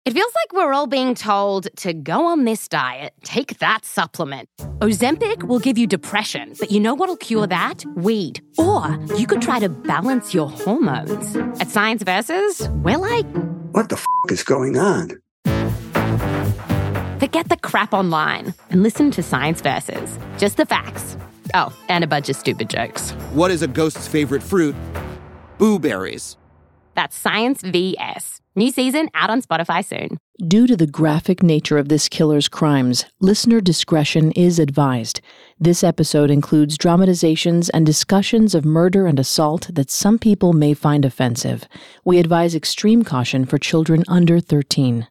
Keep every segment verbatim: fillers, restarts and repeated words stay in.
It feels like we're all being told to go on this diet, take that supplement. Ozempic will give you depression, but you know what'll cure that? Weed. Or you could try to balance your hormones. At Science Versus, we're like... What the f*** is going on? Forget the crap online and listen to Science Versus. Just the facts. Oh, and a bunch of stupid jokes. What is a ghost's favorite fruit? Blueberries. That's Science V S. New season out on Spotify soon. Due to the graphic nature of this killer's crimes, listener discretion is advised. This episode includes dramatizations and discussions of murder and assault that some people may find offensive. We advise extreme caution for children under thirteen.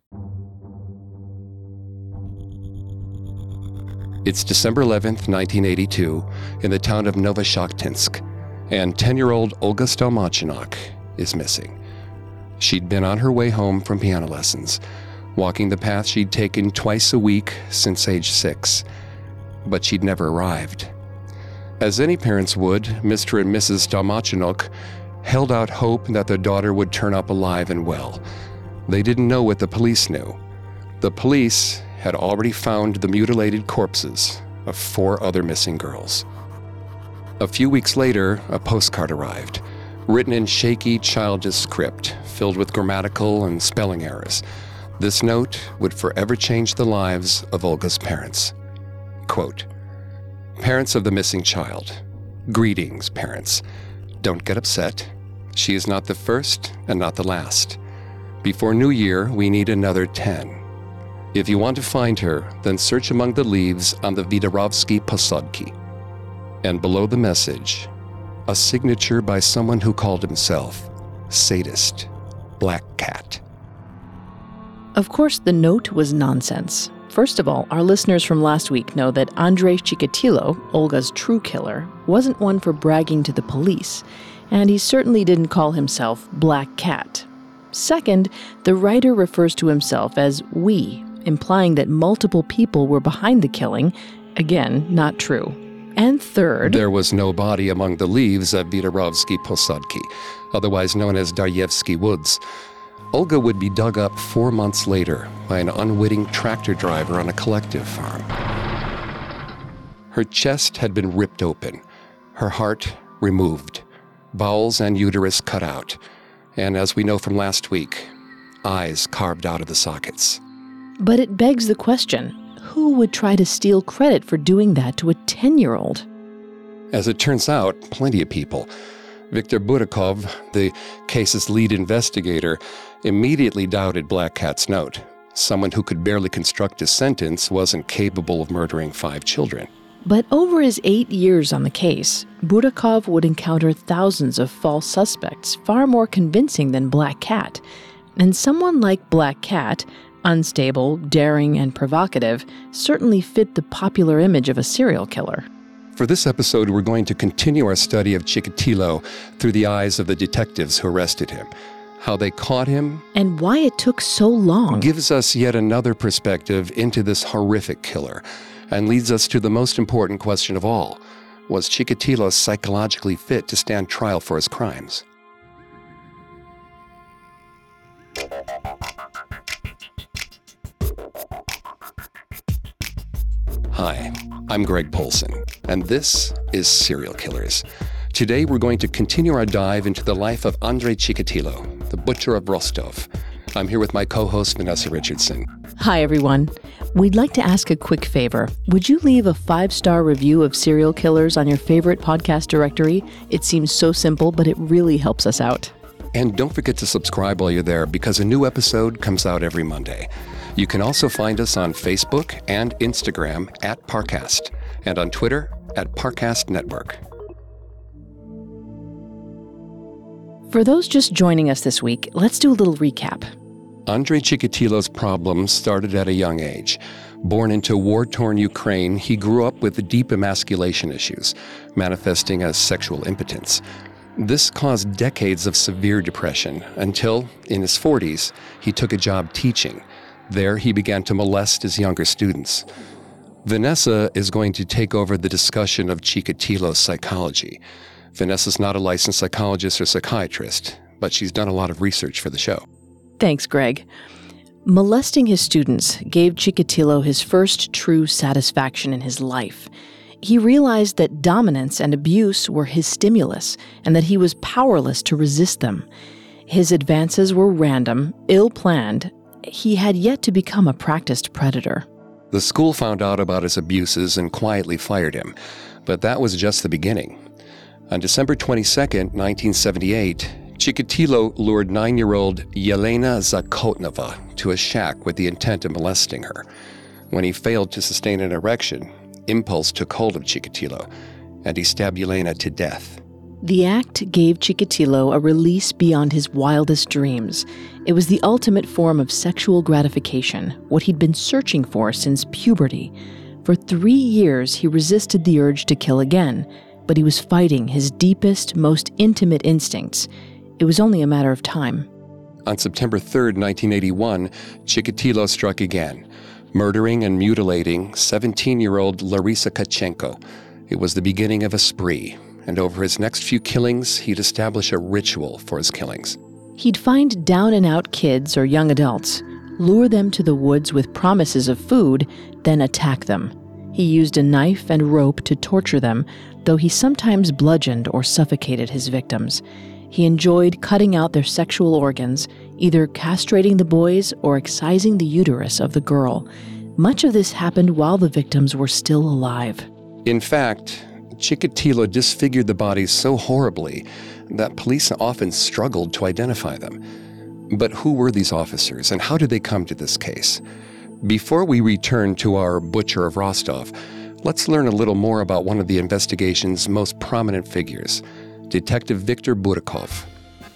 It's December eleventh, nineteen eighty-two, in the town of Novoshakhtinsk, and ten-year-old Olga Stelmachenok is missing. She'd been on her way home from piano lessons, walking the path she'd taken twice a week since age six, but she'd never arrived. As any parents would, Mister and Missus Stelmachenok held out hope that their daughter would turn up alive and well. They didn't know what the police knew. The police had already found the mutilated corpses of four other missing girls. A few weeks later, a postcard arrived, written in shaky, childish script, filled with grammatical and spelling errors. This note would forever change the lives of Olga's parents. Quote, "Parents of the missing child, greetings, parents. Don't get upset. She is not the first and not the last. Before New Year, we need another ten. If you want to find her, then search among the leaves on the Vidarovsky Posodki." And below the message, a signature by someone who called himself Sadist Black Cat. Of course, the note was nonsense. First of all, our listeners from last week know that Andrei Chikatilo, Olga's true killer, wasn't one for bragging to the police, and he certainly didn't call himself Black Cat. Second, the writer refers to himself as we, implying that multiple people were behind the killing. Again, not true. And third... There was no body among the leaves at Vidarovsky Posodki, otherwise known as Daryevsky Woods. Olga would be dug up four months later by an unwitting tractor driver on a collective farm. Her chest had been ripped open, her heart removed, bowels and uterus cut out, and as we know from last week, eyes carved out of the sockets. But it begs the question, who would try to steal credit for doing that to a ten-year-old? As it turns out, plenty of people. Viktor Budakov, the case's lead investigator, immediately doubted Black Cat's note. Someone who could barely construct a sentence wasn't capable of murdering five children. But over his eight years on the case, Budakov would encounter thousands of false suspects, far more convincing than Black Cat. And someone like Black Cat, unstable, daring, and provocative, certainly fit the popular image of a serial killer. For this episode, we're going to continue our study of Chikatilo through the eyes of the detectives who arrested him. How they caught him, and why it took so long, gives us yet another perspective into this horrific killer, and leads us to the most important question of all. Was Chikatilo psychologically fit to stand trial for his crimes? Hi, I'm Greg Polson, and this is Serial Killers. Today we're going to continue our dive into the life of Andrei Chikatilo, the butcher of Rostov. I'm here with my co-host Vanessa Richardson. Hi everyone. We'd like to ask a quick favor. Would you leave a five-star review of Serial Killers on your favorite podcast directory? It seems so simple, but it really helps us out. And don't forget to subscribe while you're there, because a new episode comes out every Monday. You can also find us on Facebook and Instagram at Parcast, and on Twitter at Parcast Network. For those just joining us this week, let's do a little recap. Andrei Chikatilo's problems started at a young age. Born into war-torn Ukraine, he grew up with deep emasculation issues, manifesting as sexual impotence. This caused decades of severe depression until, in his forties, he took a job teaching. There, he began to molest his younger students. Vanessa is going to take over the discussion of Chikatilo's psychology. Vanessa's not a licensed psychologist or psychiatrist, but she's done a lot of research for the show. Thanks, Greg. Molesting his students gave Chikatilo his first true satisfaction in his life. He realized that dominance and abuse were his stimulus and that he was powerless to resist them. His advances were random, ill-planned. He had yet to become a practiced predator. The school found out about his abuses and quietly fired him, but that was just the beginning. On December twenty-second, nineteen seventy-eight, Chikatilo lured nine-year-old Yelena Zakotnova to a shack with the intent of molesting her. When he failed to sustain an erection, impulse took hold of Chikatilo, and he stabbed Yelena to death. The act gave Chikatilo a release beyond his wildest dreams. It was the ultimate form of sexual gratification, what he'd been searching for since puberty. For three years, he resisted the urge to kill again, but he was fighting his deepest, most intimate instincts. It was only a matter of time. On September third, nineteen eighty-one, Chikatilo struck again, murdering and mutilating seventeen-year-old Larisa Kachenko. It was the beginning of a spree, and over his next few killings, he'd establish a ritual for his killings. He'd find down-and-out kids or young adults, lure them to the woods with promises of food, then attack them. He used a knife and rope to torture them, though he sometimes bludgeoned or suffocated his victims. He enjoyed cutting out their sexual organs, either castrating the boys or excising the uterus of the girl. Much of this happened while the victims were still alive. In fact, Chikatilo disfigured the bodies so horribly that police often struggled to identify them. But who were these officers, and how did they come to this case? Before we return to our Butcher of Rostov, let's learn a little more about one of the investigation's most prominent figures, Detective Viktor Budakov.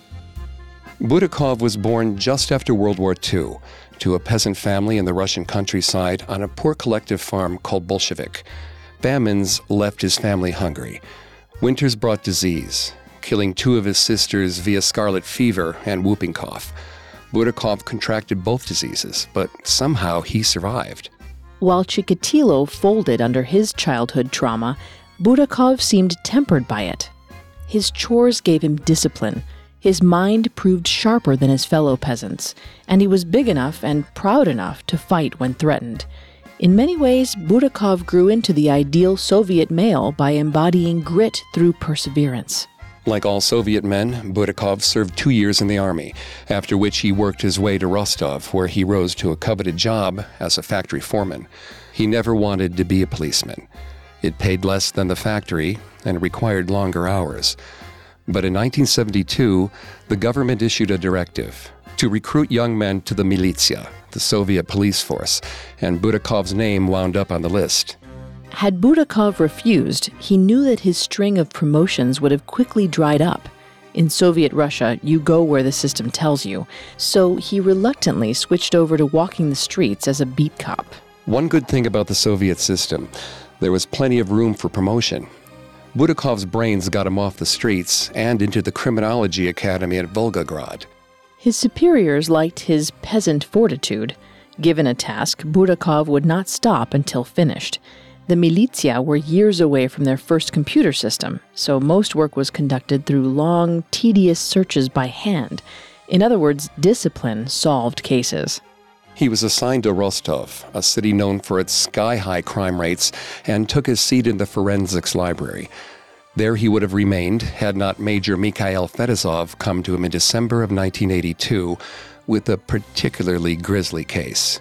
Budakov was born just after World War Two to a peasant family in the Russian countryside on a poor collective farm called Bolshevik. Famines left his family hungry. Winters brought disease, killing two of his sisters via scarlet fever and whooping cough. Budakov contracted both diseases, but somehow he survived. While Chikatilo folded under his childhood trauma, Budakov seemed tempered by it. His chores gave him discipline. His mind proved sharper than his fellow peasants, and he was big enough and proud enough to fight when threatened. In many ways, Budakov grew into the ideal Soviet male by embodying grit through perseverance. Like all Soviet men, Budakov served two years in the army, after which he worked his way to Rostov, where he rose to a coveted job as a factory foreman. He never wanted to be a policeman. It paid less than the factory and required longer hours. But in nineteen seventy-two, the government issued a directive to recruit young men to the militia, the Soviet police force, and Budakov's name wound up on the list. Had Budakov refused, he knew that his string of promotions would have quickly dried up. In Soviet Russia, you go where the system tells you, so he reluctantly switched over to walking the streets as a beat cop. One good thing about the Soviet system, there was plenty of room for promotion. Budakov's brains got him off the streets and into the criminology academy at Volgograd. His superiors liked his peasant fortitude. Given a task, Budakov would not stop until finished. The militia were years away from their first computer system, so most work was conducted through long, tedious searches by hand. In other words, discipline solved cases. He was assigned to Rostov, a city known for its sky-high crime rates, and took his seat in the forensics library. There he would have remained had not Major Mikhail Fedosov come to him in December of nineteen eighty-two with a particularly grisly case.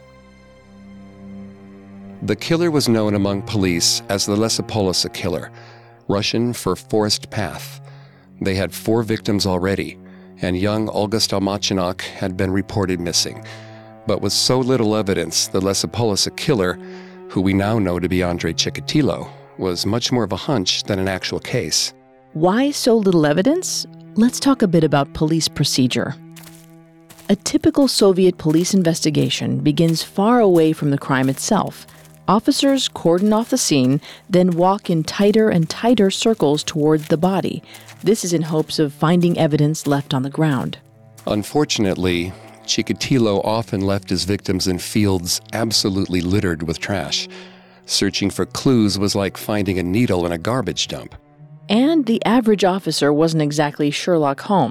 The killer was known among police as the Lesopolisa killer, Russian for forest path. They had four victims already, and young Olga Stalmachinok had been reported missing. But with so little evidence, the Lesopolisa killer, who we now know to be Andrei Chikatilo, was much more of a hunch than an actual case. Why so little evidence? Let's talk a bit about police procedure. A typical Soviet police investigation begins far away from the crime itself. Officers cordon off the scene, then walk in tighter and tighter circles toward the body. This is in hopes of finding evidence left on the ground. Unfortunately, Chikatilo often left his victims in fields absolutely littered with trash. Searching for clues was like finding a needle in a garbage dump. And the average officer wasn't exactly Sherlock Holmes.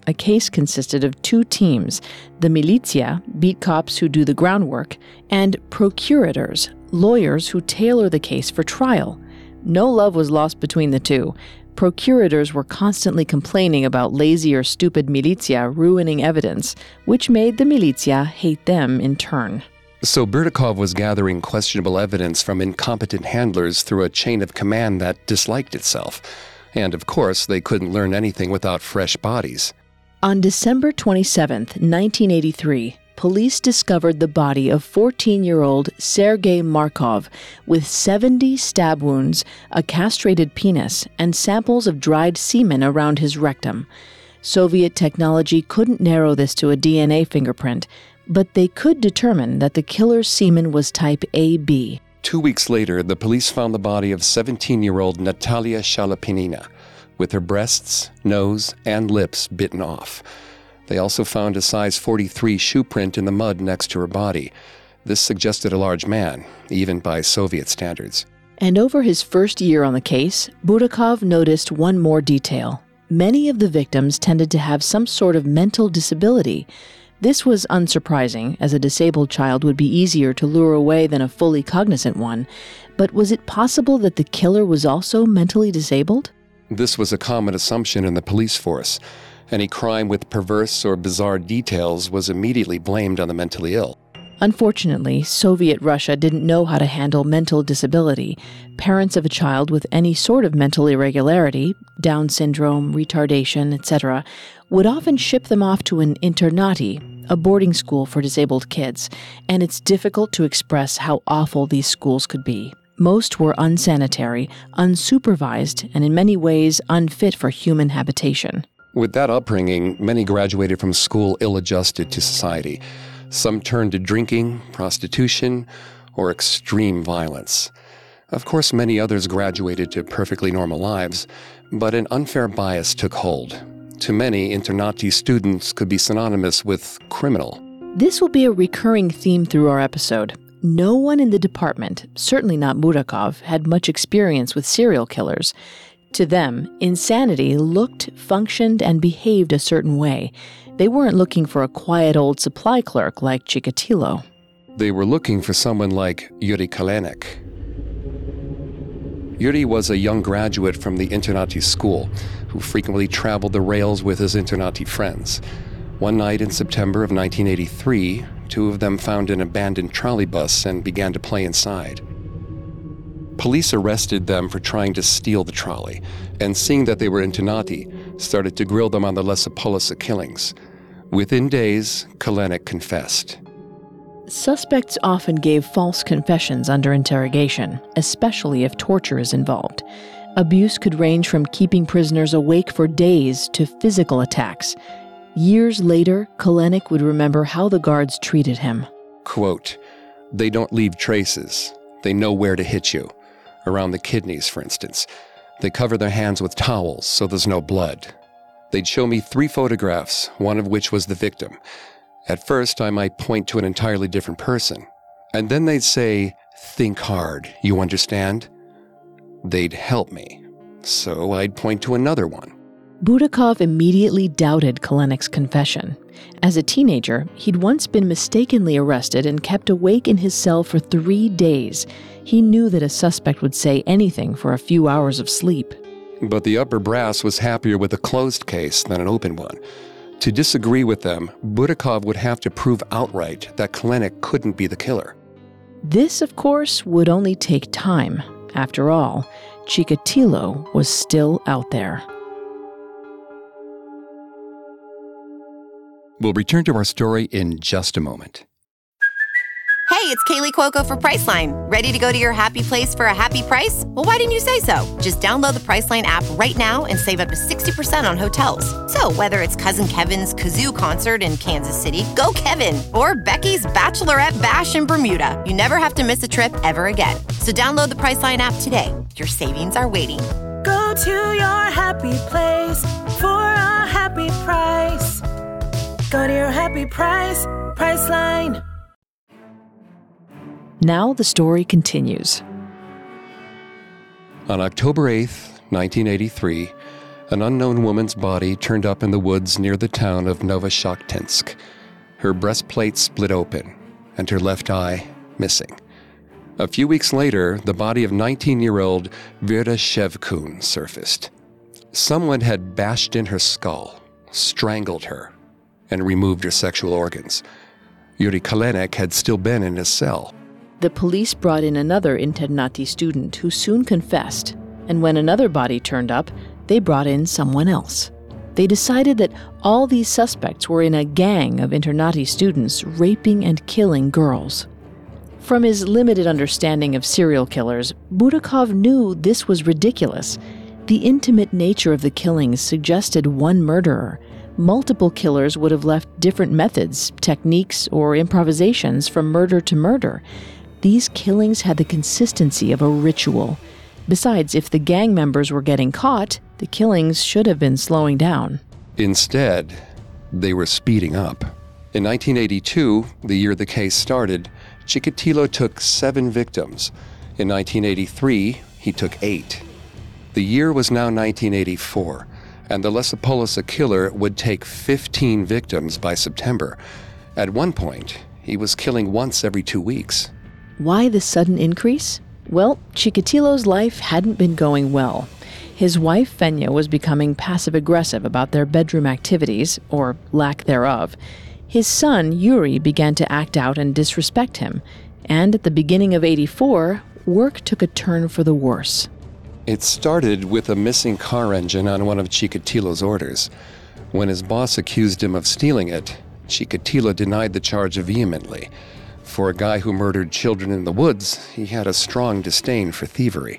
A case consisted of two teams, the militia, beat cops who do the groundwork, and procurators, lawyers who tailor the case for trial. No love was lost between the two. Procurators were constantly complaining about lazy or stupid militia ruining evidence, which made the militia hate them in turn. So Burtikov was gathering questionable evidence from incompetent handlers through a chain of command that disliked itself. And of course, they couldn't learn anything without fresh bodies. On December twenty-seventh, nineteen eighty-three, police discovered the body of fourteen-year-old Sergei Markov with seventy stab wounds, a castrated penis, and samples of dried semen around his rectum. Soviet technology couldn't narrow this to a D N A fingerprint, but they could determine that the killer's semen was type A B. Two weeks later, the police found the body of seventeen-year-old Natalia Shalapinina, with her breasts, nose, and lips bitten off. They also found a size forty-three shoe print in the mud next to her body. This suggested a large man, even by Soviet standards. And over his first year on the case, Burtikov noticed one more detail. Many of the victims tended to have some sort of mental disability. This was unsurprising, as a disabled child would be easier to lure away than a fully cognizant one. But was it possible that the killer was also mentally disabled? This was a common assumption in the police force. Any crime with perverse or bizarre details was immediately blamed on the mentally ill. Unfortunately, Soviet Russia didn't know how to handle mental disability. Parents of a child with any sort of mental irregularity, Down syndrome, retardation, et cetera, would often ship them off to an internati, a boarding school for disabled kids, and it's difficult to express how awful these schools could be. Most were unsanitary, unsupervised, and in many ways unfit for human habitation. With that upbringing, many graduated from school ill-adjusted to society. Some turned to drinking, prostitution, or extreme violence. Of course, many others graduated to perfectly normal lives, but an unfair bias took hold. To many, internati students could be synonymous with criminal. This will be a recurring theme through our episode. No one in the department, certainly not Burtikov, had much experience with serial killers. To them, insanity looked, functioned, and behaved a certain way. They weren't looking for a quiet old supply clerk like Chikatilo. They were looking for someone like Yuri Kalenik. Yuri was a young graduate from the internati school who frequently traveled the rails with his internati friends. One night in September of nineteen eighty-three, two of them found an abandoned trolley bus and began to play inside. Police arrested them for trying to steal the trolley, and seeing that they were internati, started to grill them on the Lesopolisa killings. Within days, Kalenik confessed. Suspects often gave false confessions under interrogation, especially if torture is involved. Abuse could range from keeping prisoners awake for days to physical attacks. Years later, Kalenik would remember how the guards treated him. Quote, "They don't leave traces. They know where to hit you. Around the kidneys, for instance. They cover their hands with towels so there's no blood. They'd show me three photographs, one of which was the victim. At first, I might point to an entirely different person. And then they'd say, 'Think hard, you understand?' They'd help me. So I'd point to another one." Burtikov immediately doubted Kalenik's confession. As a teenager, he'd once been mistakenly arrested and kept awake in his cell for three days. He knew that a suspect would say anything for a few hours of sleep. But the upper brass was happier with a closed case than an open one. To disagree with them, Burtikov would have to prove outright that Kalenik couldn't be the killer. This, of course, would only take time. After all, Chikatilo was still out there. We'll return to our story in just a moment. Hey, it's Kaylee Cuoco for Priceline. Ready to go to your happy place for a happy price? Well, why didn't you say so? Just download the Priceline app right now and save up to sixty percent on hotels. So whether it's Cousin Kevin's Kazoo Concert in Kansas City, go Kevin, or Becky's Bachelorette Bash in Bermuda, you never have to miss a trip ever again. So download the Priceline app today. Your savings are waiting. Go to your happy place for a happy price. Go to your happy price, Priceline. Now the story continues. On October eighth, nineteen eighty-three, an unknown woman's body turned up in the woods near the town of Novoshakhtinsk. Her breastplate split open, and her left eye missing. A few weeks later, the body of nineteen-year-old Vera Shevkun surfaced. Someone had bashed in her skull, strangled her, and removed her sexual organs. Yuri Kalenek had still been in his cell. The police brought in another internati student who soon confessed, and when another body turned up, they brought in someone else. They decided that all these suspects were in a gang of internati students raping and killing girls. From his limited understanding of serial killers, Budakov knew this was ridiculous. The intimate nature of the killings suggested one murderer. Multiple killers would have left different methods, techniques, or improvisations from murder to murder. These killings had the consistency of a ritual. Besides, if the gang members were getting caught, the killings should have been slowing down. Instead, they were speeding up. In nineteen eighty-two, the year the case started, Chikatilo took seven victims. In nineteen eighty-three, he took eight. The year was now nineteen eighty-four, and the Lesopolisa killer would take fifteen victims by September. At one point, he was killing once every two weeks. Why the sudden increase? Well, Chikatilo's life hadn't been going well. His wife, Fenya, was becoming passive-aggressive about their bedroom activities, or lack thereof. His son, Yuri, began to act out and disrespect him. And at the beginning of eighty-four, work took a turn for the worse. It started with a missing car engine on one of Chikatilo's orders. When his boss accused him of stealing it, Chikatilo denied the charge vehemently. For a guy who murdered children in the woods, he had a strong disdain for thievery.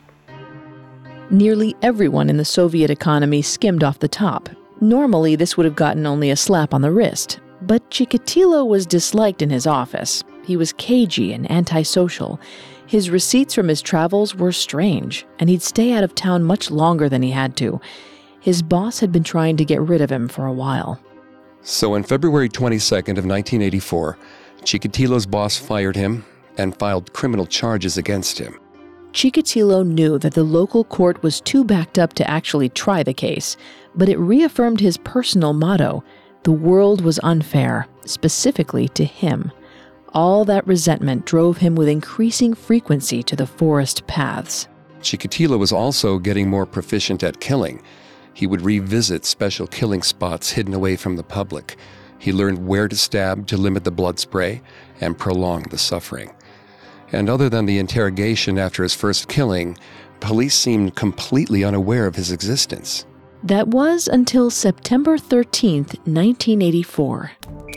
Nearly everyone in the Soviet economy skimmed off the top. Normally, this would have gotten only a slap on the wrist. But Chikatilo was disliked in his office. He was cagey and antisocial. His receipts from his travels were strange, and he'd stay out of town much longer than he had to. His boss had been trying to get rid of him for a while. So on February twenty-second of nineteen eighty-four, Chikatilo's boss fired him and filed criminal charges against him. Chikatilo knew that the local court was too backed up to actually try the case, but it reaffirmed his personal motto: the world was unfair, specifically to him. All that resentment drove him with increasing frequency to the forest paths. Chikatilo was also getting more proficient at killing. He would revisit special killing spots hidden away from the public. He learned where to stab to limit the blood spray and prolong the suffering. And other than the interrogation after his first killing, police seemed completely unaware of his existence. That was until September thirteenth, nineteen eighty-four.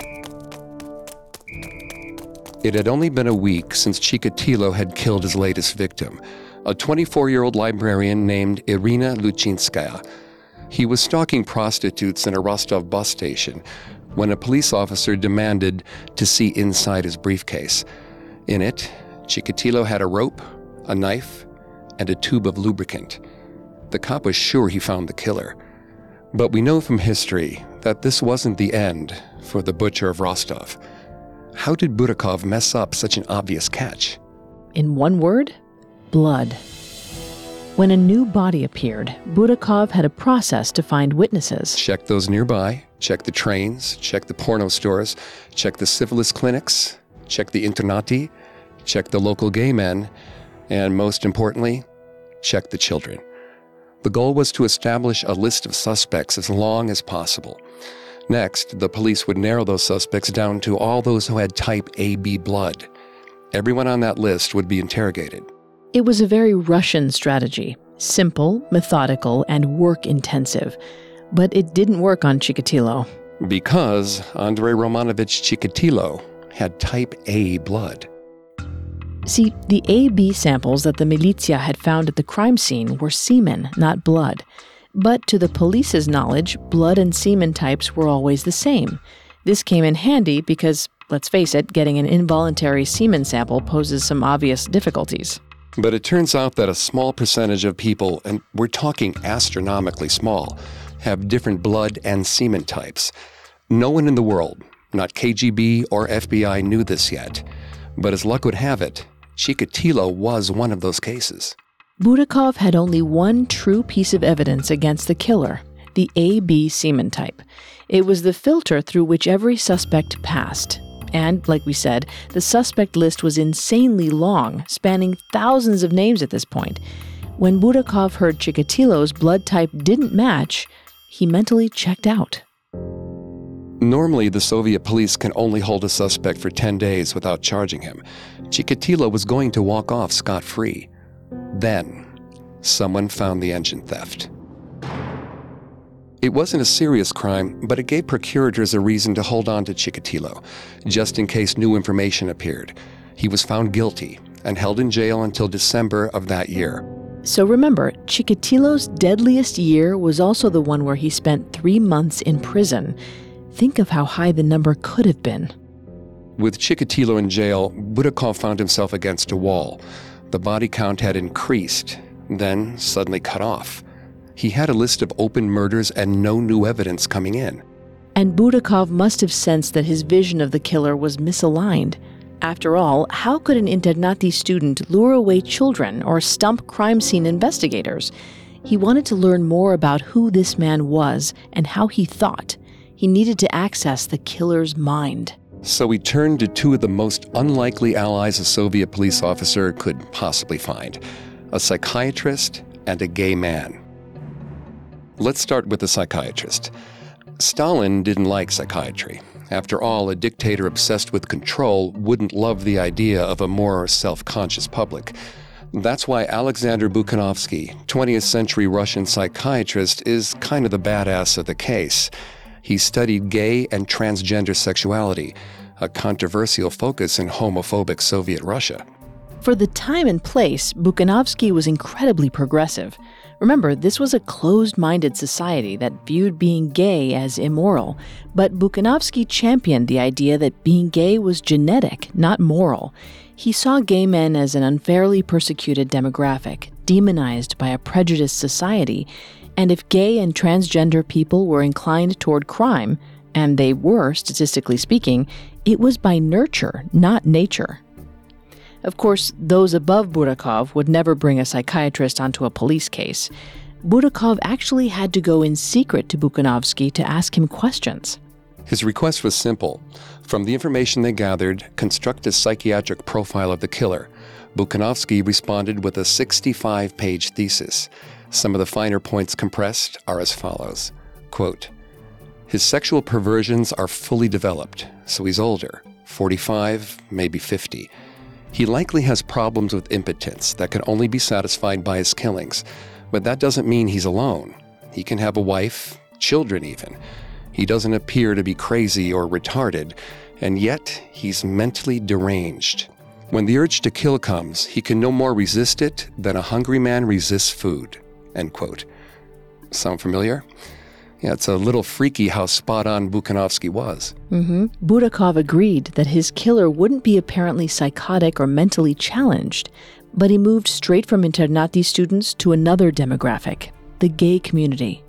It had only been a week since Chikatilo had killed his latest victim, a twenty-four-year-old librarian named Irina Luchinskaya. He was stalking prostitutes in a Rostov bus station when a police officer demanded to see inside his briefcase. In it, Chikatilo had a rope, a knife, and a tube of lubricant. The cop was sure he found the killer. But we know from history that this wasn't the end for the butcher of Rostov. How did Budakov mess up such an obvious catch? In one word, blood. When a new body appeared, Budakov had a process to find witnesses. Check those nearby, check the trains, check the porno stores, check the syphilis clinics, check the internati, check the local gay men, and most importantly, check the children. The goal was to establish a list of suspects as long as possible. Next, the police would narrow those suspects down to all those who had type A B blood. Everyone on that list would be interrogated. It was a very Russian strategy, simple, methodical, and work-intensive. But it didn't work on Chikatilo. Because Andrei Romanovich Chikatilo had type A blood. See, the A B samples that the militia had found at the crime scene were semen, not blood. But to the police's knowledge, blood and semen types were always the same. This came in handy because, let's face it, getting an involuntary semen sample poses some obvious difficulties. But it turns out that a small percentage of people, and we're talking astronomically small, have different blood and semen types. No one in the world, not K G B or F B I, knew this yet. But as luck would have it, Chikatilo was one of those cases. Budakov had only one true piece of evidence against the killer, the A B semen type. It was the filter through which every suspect passed. And, like we said, the suspect list was insanely long, spanning thousands of names at this point. When Budakov heard Chikatilo's blood type didn't match, he mentally checked out. Normally, the Soviet police can only hold a suspect for ten days without charging him. Chikatilo was going to walk off scot-free. Then, someone found the engine theft. It wasn't a serious crime, but it gave procurators a reason to hold on to Chikatilo, just in case new information appeared. He was found guilty and held in jail until December of that year. So remember, Chikatilo's deadliest year was also the one where he spent three months in prison. Think of how high the number could have been. With Chikatilo in jail, Budakov found himself against a wall. The body count had increased, then suddenly cut off. He had a list of open murders and no new evidence coming in. And Budakov must have sensed that his vision of the killer was misaligned. After all, how could an internati student lure away children or stump crime scene investigators? He wanted to learn more about who this man was and how he thought. He needed to access the killer's mind. So he turned to two of the most unlikely allies a Soviet police officer could possibly find: a psychiatrist and a gay man. Let's start with the psychiatrist. Stalin didn't like psychiatry. After all, a dictator obsessed with control wouldn't love the idea of a more self-conscious public. That's why Alexander Bukhanovsky, twentieth century Russian psychiatrist, is kind of the badass of the case. He studied gay and transgender sexuality, a controversial focus in homophobic Soviet Russia. For the time and place, Bukhanovsky was incredibly progressive. Remember, this was a closed-minded society that viewed being gay as immoral, but Bukhanovsky championed the idea that being gay was genetic, not moral. He saw gay men as an unfairly persecuted demographic, demonized by a prejudiced society, and if gay and transgender people were inclined toward crime, and they were, statistically speaking, it was by nurture, not nature. Of course, those above Budakov would never bring a psychiatrist onto a police case. Budakov actually had to go in secret to Bukhanovsky to ask him questions. His request was simple. From the information they gathered, construct a psychiatric profile of the killer. Bukhanovsky responded with a sixty-five page thesis. Some of the finer points compressed are as follows. Quote, his sexual perversions are fully developed, so he's older, forty-five, maybe fifty. He likely has problems with impotence that can only be satisfied by his killings, but that doesn't mean he's alone. He can have a wife, children even. He doesn't appear to be crazy or retarded, and yet he's mentally deranged. When the urge to kill comes, he can no more resist it than a hungry man resists food. End quote. Sound familiar? Yeah, it's a little freaky how spot-on Bukhanovsky was. Mm-hmm. Budakov agreed that his killer wouldn't be apparently psychotic or mentally challenged, but he moved straight from internati students to another demographic, the gay community.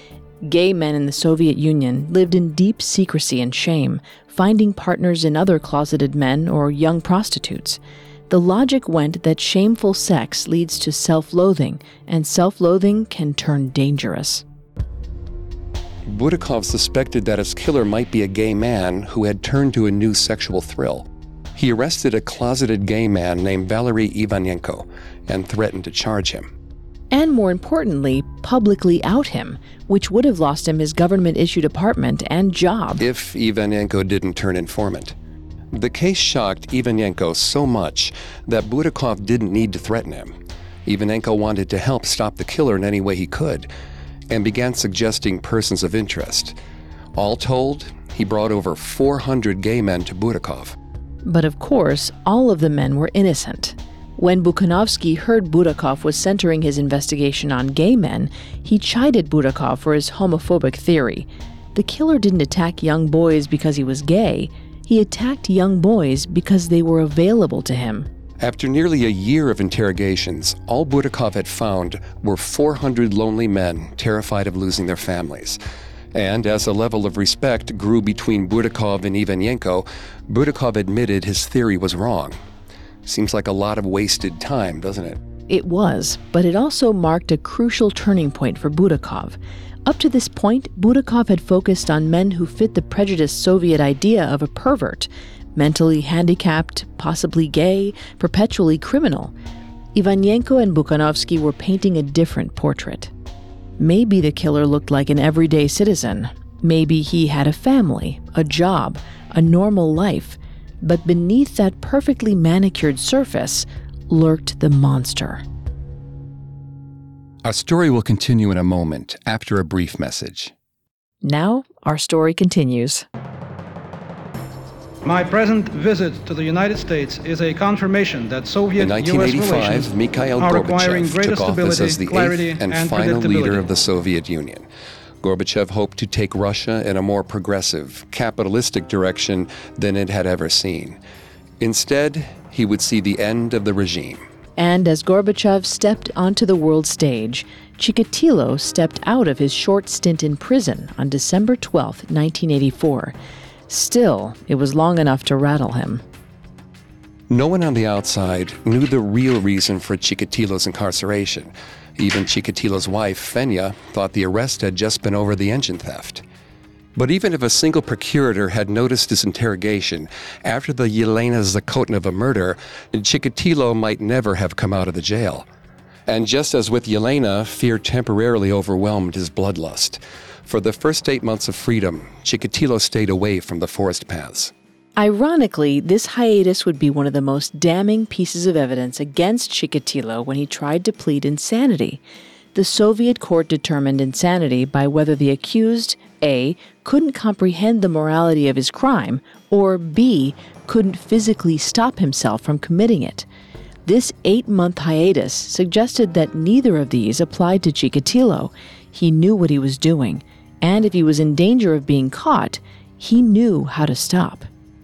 Gay men in the Soviet Union lived in deep secrecy and shame, finding partners in other closeted men or young prostitutes. The logic went that shameful sex leads to self-loathing, and self-loathing can turn dangerous. Budakov suspected that his killer might be a gay man who had turned to a new sexual thrill. He arrested a closeted gay man named Valery Ivanenko and threatened to charge him. And more importantly, publicly out him, which would have lost him his government-issued apartment and job. If Ivanenko didn't turn informant. The case shocked Ivanenko so much that Budakov didn't need to threaten him. Ivanenko wanted to help stop the killer in any way he could, and began suggesting persons of interest. All told, he brought over four hundred gay men to Budakov. But of course, all of the men were innocent. When Bukhanovsky heard Budakov was centering his investigation on gay men, he chided Budakov for his homophobic theory. The killer didn't attack young boys because he was gay. He attacked young boys because they were available to him. After nearly a year of interrogations, all Budakov had found were four hundred lonely men terrified of losing their families. And as a level of respect grew between Budakov and Ivanenko, Budakov admitted his theory was wrong. Seems like a lot of wasted time, doesn't it? It was, but it also marked a crucial turning point for Budakov. Up to this point, Budakov had focused on men who fit the prejudiced Soviet idea of a pervert, mentally handicapped, possibly gay, perpetually criminal. Ivanenko and Bukhanovsky were painting a different portrait. Maybe the killer looked like an everyday citizen. Maybe he had a family, a job, a normal life. But beneath that perfectly manicured surface lurked the monster. Our story will continue in a moment after a brief message. Now, our story continues. My present visit to the United States is a confirmation that Soviet-U S relations In nineteen eighty-five, Mikhail are requiring Gorbachev greater took office stability, as the clarity, eighth and, and final leader predictability. of the Soviet Union. Gorbachev hoped to take Russia in a more progressive, capitalistic direction than it had ever seen. Instead, he would see the end of the regime. And as Gorbachev stepped onto the world stage, Chikatilo stepped out of his short stint in prison on December twelfth, nineteen eighty-four. Still, it was long enough to rattle him. No one on the outside knew the real reason for Chikatilo's incarceration. Even Chikatilo's wife, Fenya, thought the arrest had just been over the engine theft. But even if a single procurator had noticed his interrogation after the Yelena Zakotneva murder, Chikatilo might never have come out of the jail. And just as with Yelena, fear temporarily overwhelmed his bloodlust. For the first eight months of freedom, Chikatilo stayed away from the forest paths. Ironically, this hiatus would be one of the most damning pieces of evidence against Chikatilo when he tried to plead insanity. The Soviet court determined insanity by whether the accused, A, couldn't comprehend the morality of his crime, or B, couldn't physically stop himself from committing it. This eight-month hiatus suggested that neither of these applied to Chikatilo. He knew what he was doing, and if he was in danger of being caught, he knew how to stop.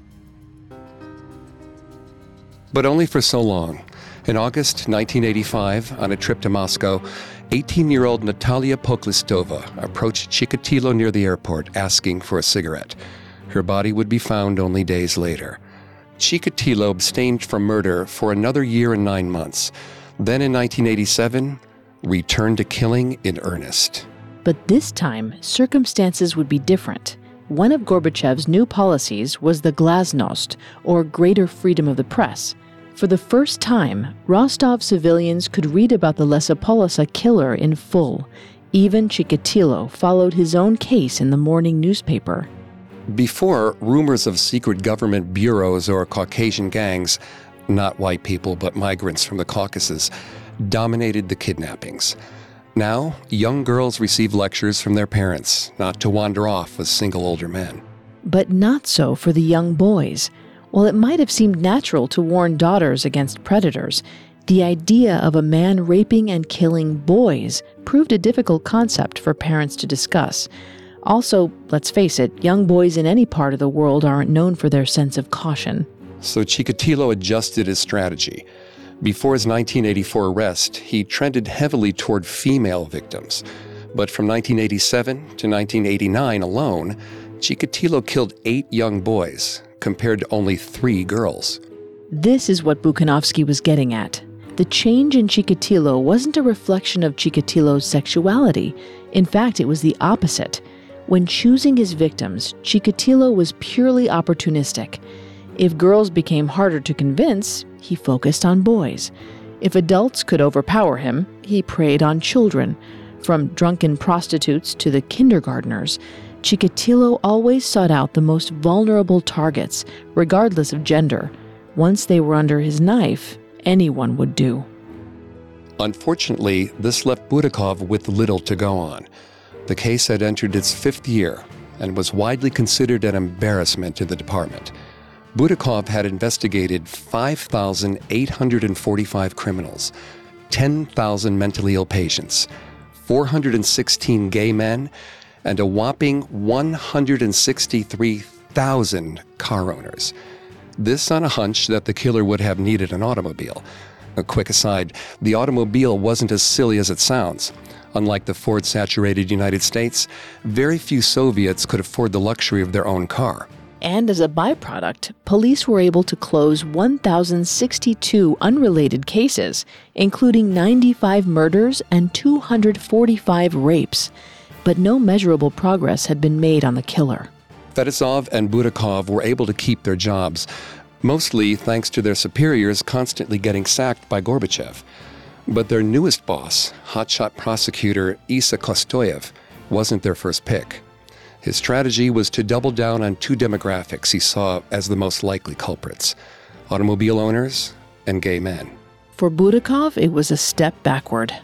But only for so long. In August nineteen eighty-five, on a trip to Moscow, eighteen-year-old Natalia Poklistova approached Chikatilo near the airport asking for a cigarette. Her body would be found only days later. Chikatilo abstained from murder for another year and nine months. Then in nineteen eighty-seven, returned to killing in earnest. But this time, circumstances would be different. One of Gorbachev's new policies was the glasnost, or greater freedom of the press. For the first time, Rostov civilians could read about the Lesopolosy killer in full. Even Chikatilo followed his own case in the morning newspaper. Before, rumors of secret government bureaus or Caucasian gangs, not white people but migrants from the Caucasus, dominated the kidnappings. Now, young girls receive lectures from their parents not to wander off as single older men. But not so for the young boys. While it might have seemed natural to warn daughters against predators, the idea of a man raping and killing boys proved a difficult concept for parents to discuss. Also, let's face it, young boys in any part of the world aren't known for their sense of caution. So Chikatilo adjusted his strategy. Before his nineteen eighty-four arrest, he trended heavily toward female victims. But from nineteen eighty-seven to nineteen eighty-nine alone, Chikatilo killed eight young boys, compared to only three girls. This is what Bukhanovsky was getting at. The change in Chikatilo wasn't a reflection of Chikatilo's sexuality. In fact, it was the opposite. When choosing his victims, Chikatilo was purely opportunistic. If girls became harder to convince, he focused on boys. If adults could overpower him, he preyed on children. From drunken prostitutes to the kindergartners, Chikatilo always sought out the most vulnerable targets, regardless of gender. Once they were under his knife, anyone would do. Unfortunately, this left Budakov with little to go on. The case had entered its fifth year and was widely considered an embarrassment to the department. Budakov had investigated five thousand eight hundred forty-five criminals, ten thousand mentally ill patients, four hundred sixteen gay men, and a whopping one hundred sixty-three thousand car owners. This on a hunch that the killer would have needed an automobile. A quick aside, the automobile wasn't as silly as it sounds. Unlike the Ford-saturated United States, very few Soviets could afford the luxury of their own car. And as a byproduct, police were able to close one thousand sixty-two unrelated cases, including ninety-five murders and two hundred forty-five rapes. but no measurable progress had been made on the killer. Fetisov and Budakov were able to keep their jobs, mostly thanks to their superiors constantly getting sacked by Gorbachev. But their newest boss, hotshot prosecutor Isa Kostoyev, wasn't their first pick. His strategy was to double down on two demographics he saw as the most likely culprits: automobile owners and gay men. For Budakov, it was a step backward.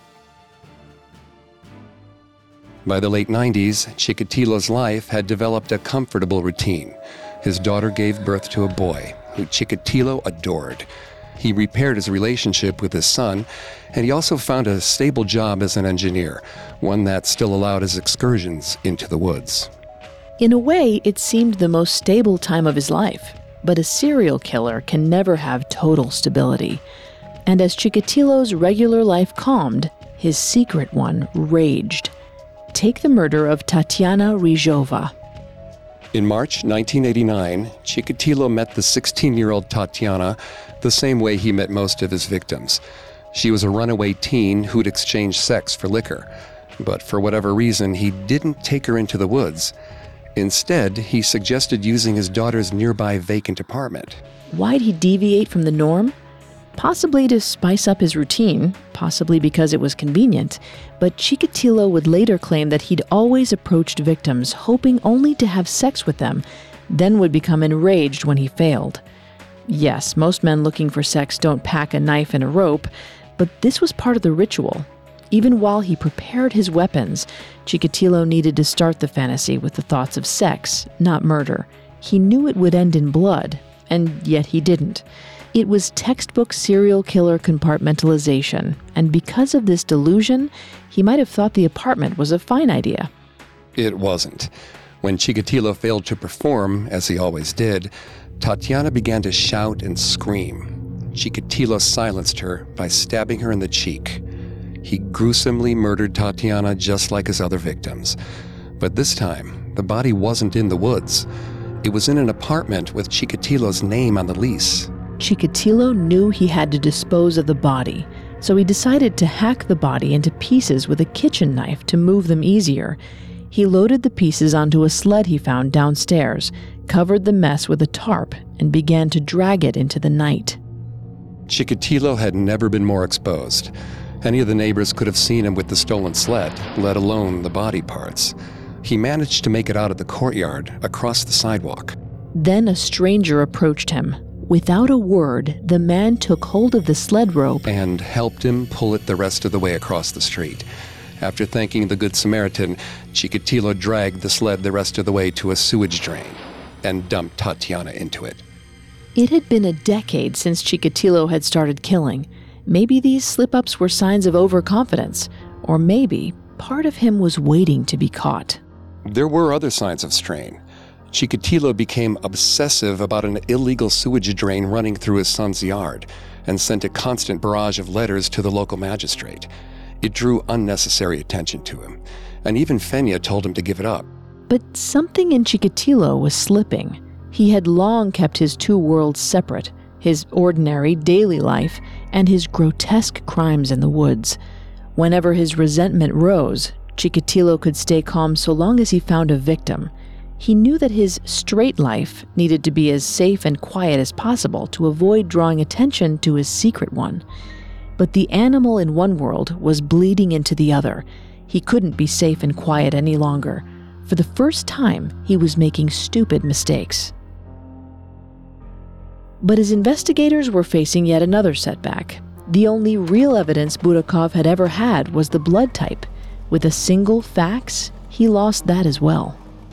By the late nineties, Chikatilo's life had developed a comfortable routine. His daughter gave birth to a boy, who Chikatilo adored. He repaired his relationship with his son, and he also found a stable job as an engineer, one that still allowed his excursions into the woods. In a way, it seemed the most stable time of his life, but a serial killer can never have total stability. And as Chikatilo's regular life calmed, his secret one raged. Take the murder of Tatiana Rizhova. In March nineteen eighty-nine, Chikatilo met the sixteen-year-old Tatiana the same way he met most of his victims. She was a runaway teen who'd exchanged sex for liquor. But for whatever reason, he didn't take her into the woods. Instead, he suggested using his daughter's nearby vacant apartment. Why'd he deviate from the norm? Possibly to spice up his routine, possibly because it was convenient, but Chikatilo would later claim that he'd always approached victims hoping only to have sex with them, then would become enraged when he failed. Yes, most men looking for sex don't pack a knife and a rope, but this was part of the ritual. Even while he prepared his weapons, Chikatilo needed to start the fantasy with the thoughts of sex, not murder. He knew it would end in blood, and yet he didn't. It was textbook serial killer compartmentalization, and because of this delusion, he might have thought the apartment was a fine idea. It wasn't. When Chikatilo failed to perform, as he always did, Tatiana began to shout and scream. Chikatilo silenced her by stabbing her in the cheek. He gruesomely murdered Tatiana just like his other victims. But this time, the body wasn't in the woods. It was in an apartment with Chikatilo's name on the lease. Chikatilo knew he had to dispose of the body, so he decided to hack the body into pieces with a kitchen knife to move them easier. He loaded the pieces onto a sled he found downstairs, covered the mess with a tarp, and began to drag it into the night. Chikatilo had never been more exposed. Any of the neighbors could have seen him with the stolen sled, let alone the body parts. He managed to make it out of the courtyard, across the sidewalk. Then a stranger approached him. Without a word, the man took hold of the sled rope and helped him pull it the rest of the way across the street. After thanking the Good Samaritan, Chikatilo dragged the sled the rest of the way to a sewage drain and dumped Tatiana into it. It had been a decade since Chikatilo had started killing. Maybe these slip-ups were signs of overconfidence, or maybe part of him was waiting to be caught. There were other signs of strain. Chikatilo became obsessive about an illegal sewage drain running through his son's yard and sent a constant barrage of letters to the local magistrate. It drew unnecessary attention to him, and even Fenya told him to give it up. But something in Chikatilo was slipping. He had long kept his two worlds separate, his ordinary daily life and his grotesque crimes in the woods. Whenever his resentment rose, Chikatilo could stay calm so long as he found a victim. He knew that his straight life needed to be as safe and quiet as possible to avoid drawing attention to his secret one. But the animal in one world was bleeding into the other. He couldn't be safe and quiet any longer. For the first time, he was making stupid mistakes. But his investigators were facing yet another setback. The only real evidence Budakov had ever had was the blood type. With a single fax, he lost that as well.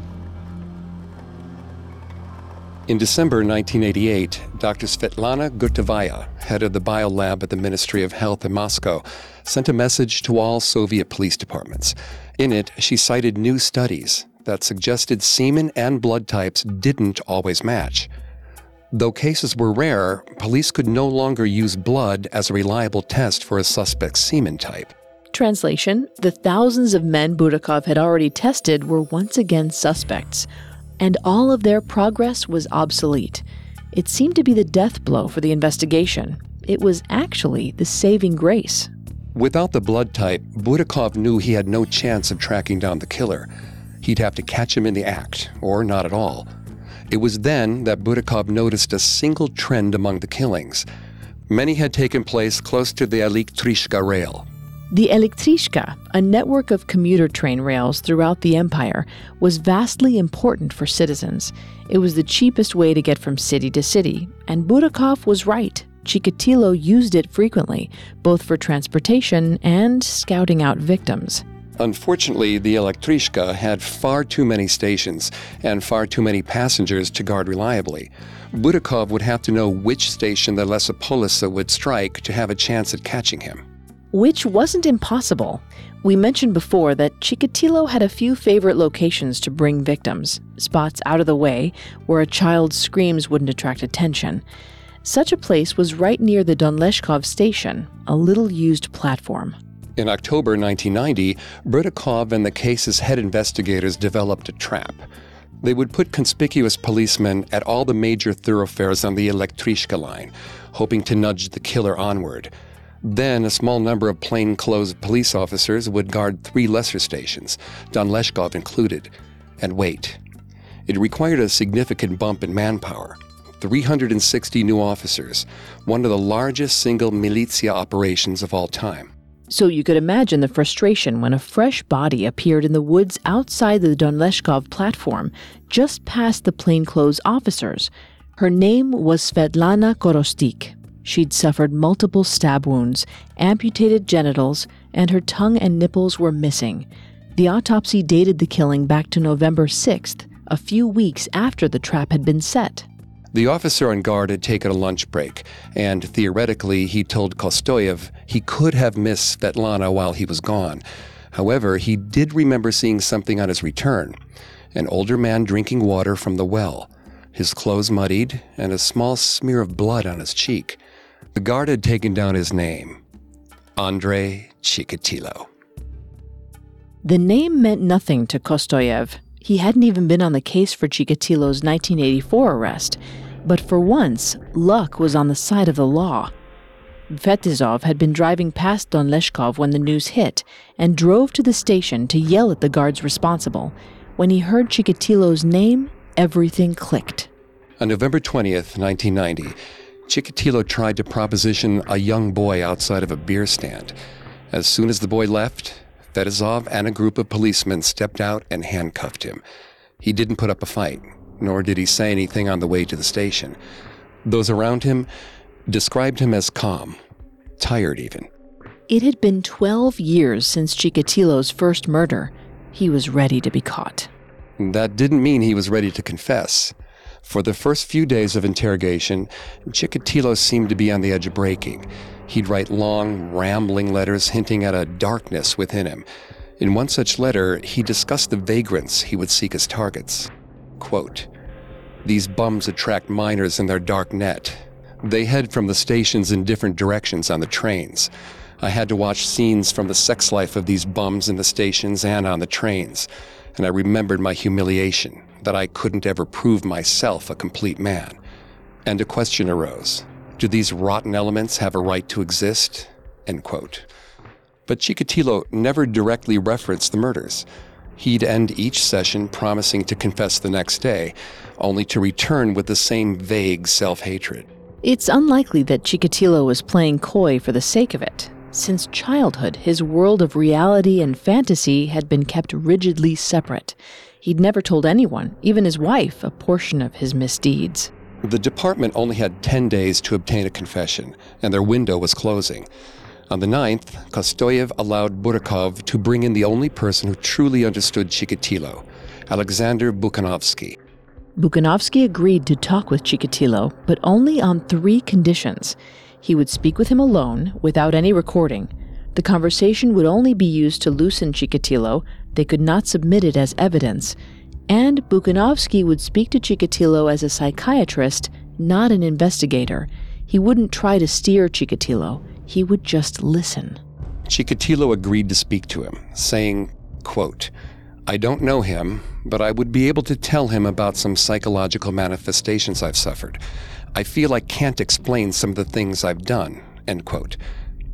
In December nineteen eighty-eight, Doctor Svetlana Gurtevaya, head of the biolab at the Ministry of Health in Moscow, sent a message to all Soviet police departments. In it, she cited new studies that suggested semen and blood types didn't always match. Though cases were rare, police could no longer use blood as a reliable test for a suspect's semen type. Translation: the thousands of men Budakov had already tested were once again suspects, and all of their progress was obsolete. It seemed to be the death blow for the investigation. It was actually the saving grace. Without the blood type, Budakov knew he had no chance of tracking down the killer. He'd have to catch him in the act, or not at all. It was then that Budakov noticed a single trend among the killings. Many had taken place close to the Elektrishka rail. The Elektrishka, a network of commuter train rails throughout the empire, was vastly important for citizens. It was the cheapest way to get from city to city, and Budakov was right. Chikatilo used it frequently, both for transportation and scouting out victims. Unfortunately, the Elektrishka had far too many stations and far too many passengers to guard reliably. Budakov would have to know which station the Lesopolisa would strike to have a chance at catching him. Which wasn't impossible. We mentioned before that Chikatilo had a few favorite locations to bring victims, spots out of the way where a child's screams wouldn't attract attention. Such a place was right near the Donleshkov station, a little-used platform. In October nineteen ninety, Budakov and the case's head investigators developed a trap. They would put conspicuous policemen at all the major thoroughfares on the Elektrishka line, hoping to nudge the killer onward. Then a small number of plainclothes police officers would guard three lesser stations, Donleshkov included, and wait. It required a significant bump in manpower. three hundred sixty new officers, one of the largest single militia operations of all time. So you could imagine the frustration when a fresh body appeared in the woods outside the Donleshkov platform, just past the plainclothes officers. Her name was Svetlana Korostik. She'd suffered multiple stab wounds, amputated genitals, and her tongue and nipples were missing. The autopsy dated the killing back to November sixth, a few weeks after the trap had been set. The officer on guard had taken a lunch break, and theoretically he told Kostoyev he could have missed Svetlana while he was gone. However, he did remember seeing something on his return, an older man drinking water from the well, his clothes muddied, and a small smear of blood on his cheek. The guard had taken down his name, Andrei Chikatilo. The name meant nothing to Kostoyev. He hadn't even been on the case for Chikatilo's nineteen eighty-four arrest. But for once, luck was on the side of the law. Fetisov had been driving past Donleshkov when the news hit and drove to the station to yell at the guards responsible. When he heard Chikatilo's name, everything clicked. On November twentieth, nineteen ninety, Chikatilo tried to proposition a young boy outside of a beer stand. As soon as the boy left, Fetisov and a group of policemen stepped out and handcuffed him. He didn't put up a fight, nor did he say anything on the way to the station. Those around him described him as calm, tired even. It had been twelve years since Chikatilo's first murder. He was ready to be caught. That didn't mean he was ready to confess. For the first few days of interrogation, Chikatilo seemed to be on the edge of breaking. He'd write long, rambling letters hinting at a darkness within him. In one such letter, he discussed the vagrants he would seek as targets. Quote, "These bums attract minors in their dark net. They head from the stations in different directions on the trains. I had to watch scenes from the sex life of these bums in the stations and on the trains, and I remembered my humiliation, that I couldn't ever prove myself a complete man. And a question arose. Do these rotten elements have a right to exist?" End quote. But Chikatilo never directly referenced the murders. He'd end each session promising to confess the next day, only to return with the same vague self-hatred. It's unlikely that Chikatilo was playing coy for the sake of it. Since childhood, his world of reality and fantasy had been kept rigidly separate. He'd never told anyone, even his wife, a portion of his misdeeds. The department only had ten days to obtain a confession, and their window was closing. On the ninth, Kostoyev allowed Budakov to bring in the only person who truly understood Chikatilo, Alexander Bukhanovsky. Bukhanovsky agreed to talk with Chikatilo, but only on three conditions. He would speak with him alone, without any recording. The conversation would only be used to loosen Chikatilo. They could not submit it as evidence. And Bukhanovsky would speak to Chikatilo as a psychiatrist, not an investigator. He wouldn't try to steer Chikatilo. He would just listen. Chikatilo agreed to speak to him, saying, quote, "I don't know him, but I would be able to tell him about some psychological manifestations I've suffered. I feel I can't explain some of the things I've done," end quote.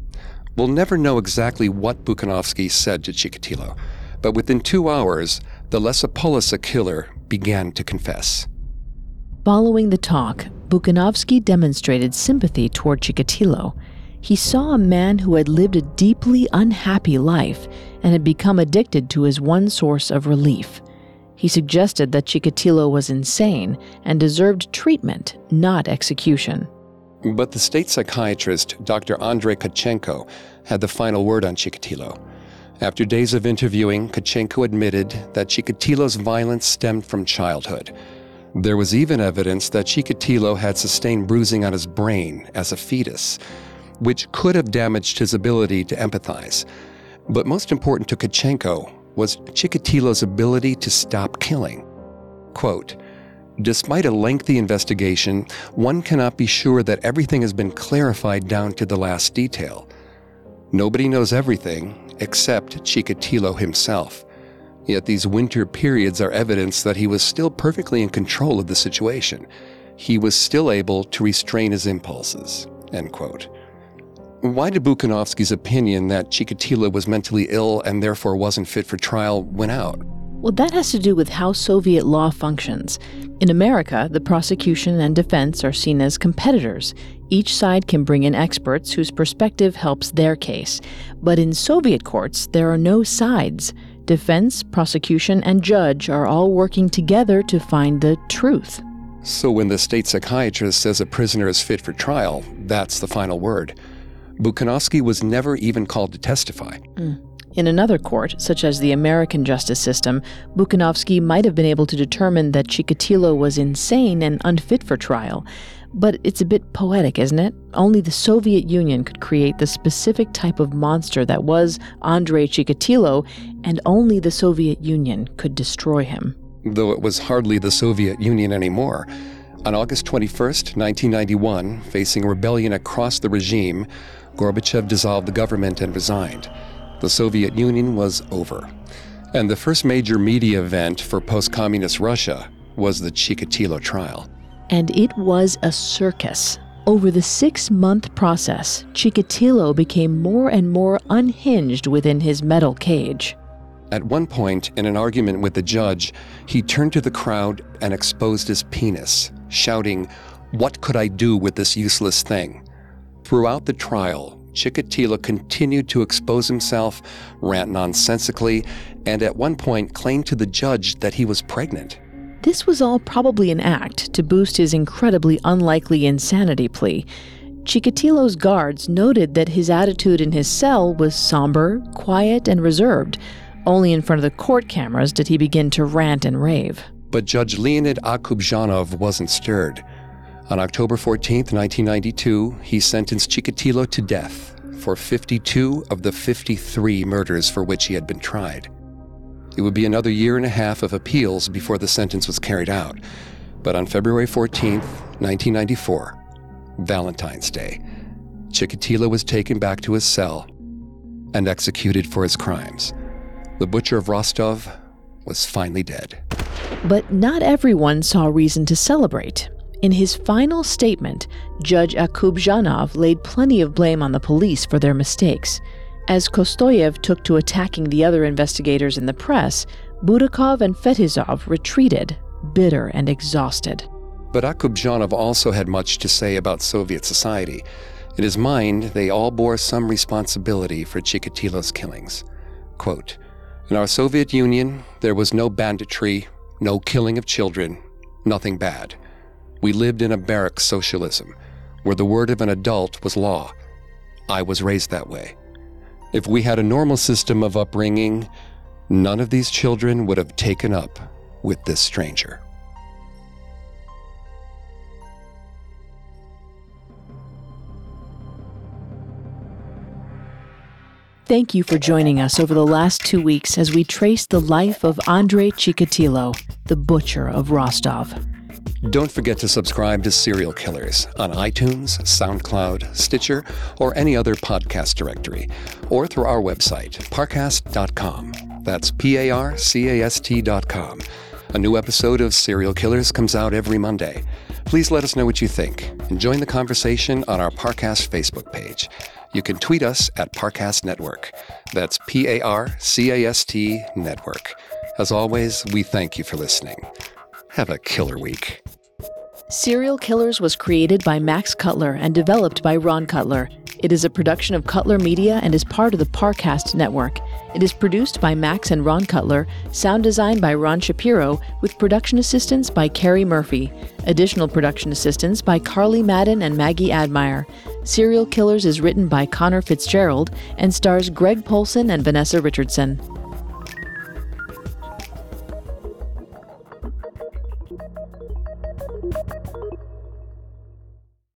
We'll never know exactly what Bukanovsky said to Chikatilo, but within two hours, the Lesipolisa killer began to confess. Following the talk, Bukanovsky demonstrated sympathy toward Chikatilo. He saw a man who had lived a deeply unhappy life and had become addicted to his one source of relief. He suggested that Chikatilo was insane and deserved treatment, not execution. But the state psychiatrist, Doctor Andrei Kotchenko, had the final word on Chikatilo. After days of interviewing, Kotchenko admitted that Chikatilo's violence stemmed from childhood. There was even evidence that Chikatilo had sustained bruising on his brain as a fetus, which could have damaged his ability to empathize. But most important to Kotchenko was Chikatilo's ability to stop killing. Quote, "Despite a lengthy investigation, one cannot be sure that everything has been clarified down to the last detail. Nobody knows everything except Chikatilo himself. Yet these winter periods are evidence that he was still perfectly in control of the situation. He was still able to restrain his impulses." End quote. Why did Bukanovsky's opinion that Chikatilo was mentally ill and therefore wasn't fit for trial win out? Well, that has to do with how Soviet law functions. In America, the prosecution and defense are seen as competitors. Each side can bring in experts whose perspective helps their case. But in Soviet courts, there are no sides. Defense, prosecution, and judge are all working together to find the truth. So when the state psychiatrist says a prisoner is fit for trial, that's the final word. Bukanovsky was never even called to testify. Mm. In another court, such as the American justice system, Bukanovsky might have been able to determine that Chikatilo was insane and unfit for trial. But it's a bit poetic, isn't it? Only the Soviet Union could create the specific type of monster that was Andrei Chikatilo, and only the Soviet Union could destroy him. Though it was hardly the Soviet Union anymore. On August twenty-first, nineteen ninety-one, facing rebellion across the regime, Gorbachev dissolved the government and resigned. The Soviet Union was over. And the first major media event for post-communist Russia was the Chikatilo trial. And it was a circus. Over the six-month process, Chikatilo became more and more unhinged within his metal cage. At one point, in an argument with the judge, he turned to the crowd and exposed his penis, shouting, "What could I do with this useless thing?" Throughout the trial, Chikatilo continued to expose himself, rant nonsensically, and at one point claimed to the judge that he was pregnant. This was all probably an act to boost his incredibly unlikely insanity plea. Chikatilo's guards noted that his attitude in his cell was somber, quiet, and reserved. Only in front of the court cameras did he begin to rant and rave. But Judge Leonid Akubzhanov wasn't stirred. On October fourteenth, nineteen ninety-two, he sentenced Chikatilo to death for fifty-two of the fifty-three murders for which he had been tried. It would be another year and a half of appeals before the sentence was carried out. But on February fourteenth, nineteen ninety-four, Valentine's Day, Chikatilo was taken back to his cell and executed for his crimes. The butcher of Rostov was finally dead. But not everyone saw reason to celebrate. In his final statement, Judge Akubzhanov laid plenty of blame on the police for their mistakes. As Kostoyev took to attacking the other investigators in the press, Budakov and Fetisov retreated, bitter and exhausted. But Akubzhanov also had much to say about Soviet society. In his mind, they all bore some responsibility for Chikatilo's killings. Quote, "In our Soviet Union, there was no banditry, no killing of children, nothing bad. We lived in a barrack socialism, where the word of an adult was law. I was raised that way. If we had a normal system of upbringing, none of these children would have taken up with this stranger." Thank you for joining us over the last two weeks as we trace the life of Andrei Chikatilo, the butcher of Rostov. Don't forget to subscribe to Serial Killers on iTunes, SoundCloud, Stitcher, or any other podcast directory, or through our website, parcast dot com. That's P A R C A S T dot com. A new episode of Serial Killers comes out every Monday. Please let us know what you think and join the conversation on our Parcast Facebook page. You can tweet us at Parcast Network. That's P A R C A S T Network. As always, we thank you for listening. Have a killer week. Serial Killers was created by Max Cutler and developed by Ron Cutler. It is a production of Cutler Media and is part of the Parcast Network. It is produced by Max and Ron Cutler, sound designed by Ron Shapiro, with production assistance by Carrie Murphy. Additional production assistance by Carly Madden and Maggie Admire. Serial Killers is written by Connor Fitzgerald and stars Greg Polson and Vanessa Richardson.